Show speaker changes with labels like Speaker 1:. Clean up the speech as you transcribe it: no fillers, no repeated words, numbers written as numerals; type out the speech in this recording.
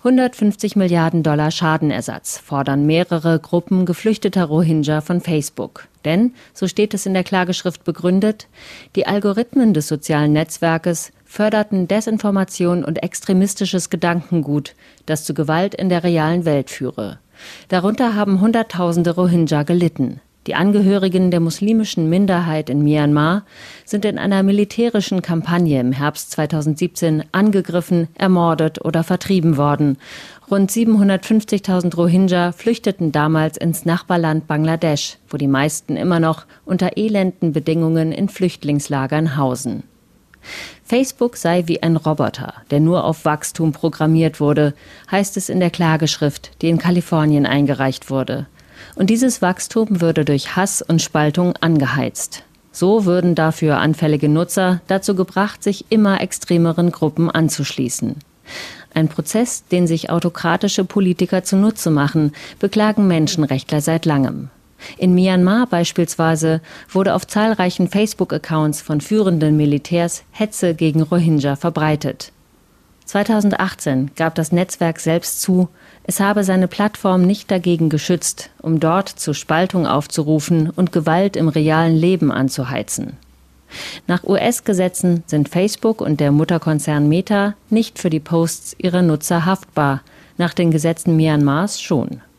Speaker 1: 150 Milliarden Dollar Schadenersatz fordern mehrere Gruppen geflüchteter Rohingya von Facebook. Denn, so steht es in der Klageschrift begründet, die Algorithmen des sozialen Netzwerkes förderten Desinformation und extremistisches Gedankengut, das zu Gewalt in der realen Welt führe. Darunter haben Hunderttausende Rohingya gelitten. Die Angehörigen der muslimischen Minderheit in Myanmar sind in einer militärischen Kampagne im Herbst 2017 angegriffen, ermordet oder vertrieben worden. Rund 750.000 Rohingya flüchteten damals ins Nachbarland Bangladesch, wo die meisten immer noch unter elenden Bedingungen in Flüchtlingslagern hausen. Facebook sei wie ein Roboter, der nur auf Wachstum programmiert wurde, heißt es in der Klageschrift, die in Kalifornien eingereicht wurde. Und dieses Wachstum würde durch Hass und Spaltung angeheizt. So würden dafür anfällige Nutzer dazu gebracht, sich immer extremeren Gruppen anzuschließen. Ein Prozess, den sich autokratische Politiker zunutze machen, beklagen Menschenrechtler seit langem. In Myanmar beispielsweise wurde auf zahlreichen Facebook-Accounts von führenden Militärs Hetze gegen Rohingya verbreitet. 2018 gab das Netzwerk selbst zu, es habe seine Plattform nicht dagegen geschützt, um dort zu Spaltung aufzurufen und Gewalt im realen Leben anzuheizen. Nach US-Gesetzen sind Facebook und der Mutterkonzern Meta nicht für die Posts ihrer Nutzer haftbar, nach den Gesetzen Myanmars schon.